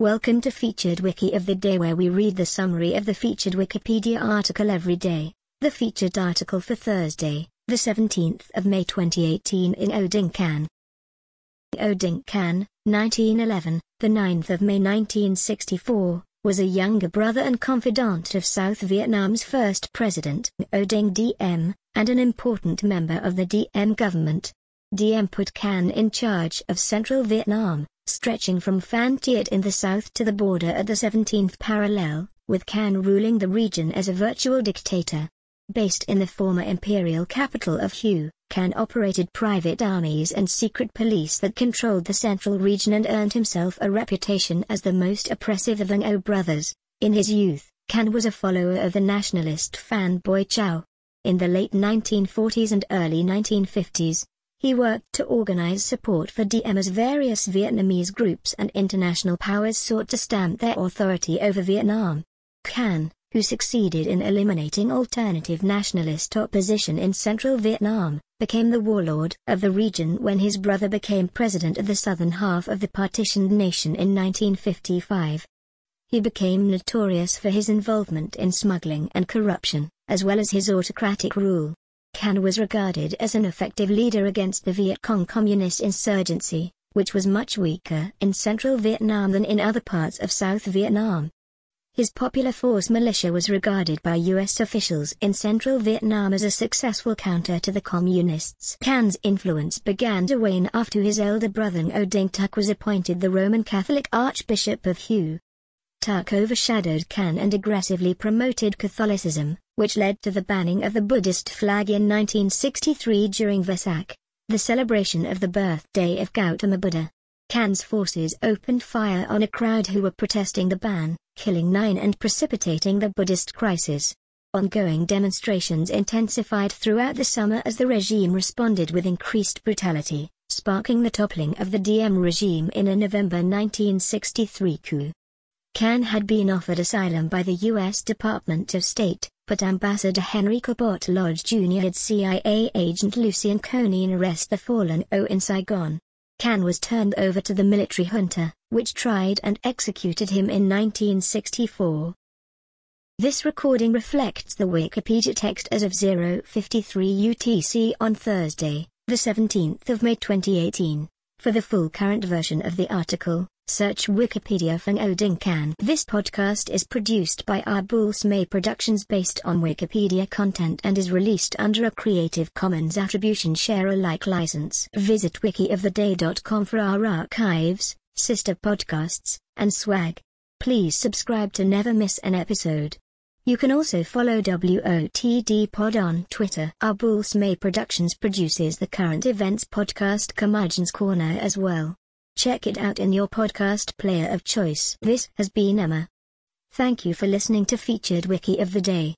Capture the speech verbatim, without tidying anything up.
Welcome to Featured Wiki of the Day, where we read the summary of the featured Wikipedia article every day. The featured article for Thursday, the seventeenth of May twenty eighteen in Oding Can. Oding Can, nineteen eleven, the ninth of May nineteen sixty-four, was a younger brother and confidant of South Vietnam's first president, Ngo Dinh Diem, and an important member of the Diem government. Diem put Can in charge of central Vietnam, stretching from Phan Thiet in the south to the border at the seventeenth parallel, with Can ruling the region as a virtual dictator. Based in the former imperial capital of Hue, Can operated private armies and secret police that controlled the central region and earned himself a reputation as the most oppressive of the Ngo brothers. In his youth, Can was a follower of the nationalist Phan Boi Chau. In the late nineteen forties and early nineteen fifties, he worked to organize support for Diem as various Vietnamese groups and international powers sought to stamp their authority over Vietnam. Can, who succeeded in eliminating alternative nationalist opposition in central Vietnam, became the warlord of the region when his brother became president of the southern half of the partitioned nation in nineteen fifty-five. He became notorious for his involvement in smuggling and corruption, as well as his autocratic rule. Can was regarded as an effective leader against the Viet Cong communist insurgency, which was much weaker in central Vietnam than in other parts of South Vietnam. His Popular Force militia was regarded by U S officials in central Vietnam as a successful counter to the communists. Can's influence began to wane after his elder brother Ngo Dinh Thuc was appointed the Roman Catholic Archbishop of Hue. Thuc overshadowed Can and aggressively promoted Catholicism, which led to the banning of the Buddhist flag in nineteen sixty-three during Vesak, the celebration of the birthday of Gautama Buddha. Can's forces opened fire on a crowd who were protesting the ban, killing nine and precipitating the Buddhist crisis. Ongoing demonstrations intensified throughout the summer as the regime responded with increased brutality, sparking the toppling of the Diem regime in a November nineteen sixty-three coup. Can had been offered asylum by the U S Department of State, but Ambassador Henry Cabot Lodge Junior had C I A agent Lucien Conein arrest the fallen Ngo in Saigon. Can was turned over to the military junta, which tried and executed him in nineteen sixty-four. This recording reflects the Wikipedia text as of zero fifty-three U T C on Thursday, the seventeenth of May twenty eighteen. For the full current version of the article, search Wikipedia for Ngo Dinh Can. This podcast is produced by Arbulse May Productions based on Wikipedia content and is released under a Creative Commons Attribution Share Alike license. Visit wiki of the day dot com for our archives, sister podcasts, and swag. Please subscribe to never miss an episode. You can also follow W O T D Pod on Twitter. Arbulse May Productions produces the current events podcast Curmudgeon's Corner as well. Check it out in your podcast player of choice. This has been Emma. Thank you for listening to Featured Wiki of the Day.